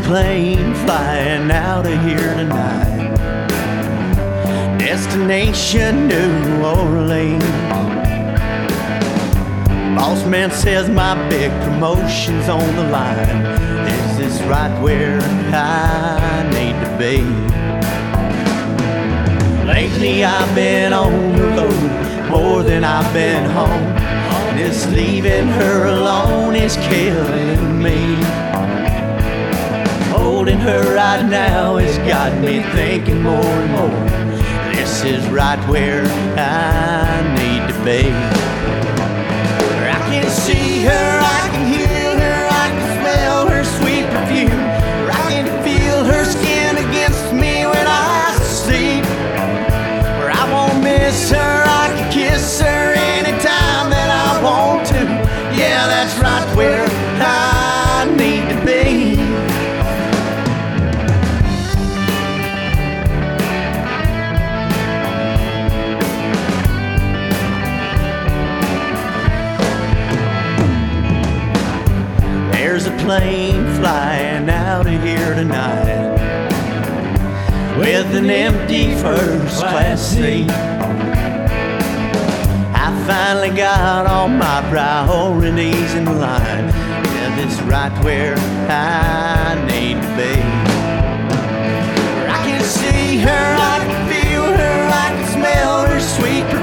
plane flying out of here tonight. Destination New Orleans. Boss man says my big promotion's on the line. This is right where I need to be. Lately I've been on the road more than I've been home. This leaving her alone is killing me. Holding her right now has got me thinking more and more. This is right where I need to be. I can see her, I can hear her, I can smell her sweet perfume. I can feel her skin against me when I sleep. Where I won't miss her, I can kiss her anytime that I want to. Yeah, that's right where I need to be. There's a plane flying out of here tonight with an empty first class seat. I finally got all my priorities in line. Yeah, this is right where I need to be. I can see her, I can feel her, I can smell her sweet perfume.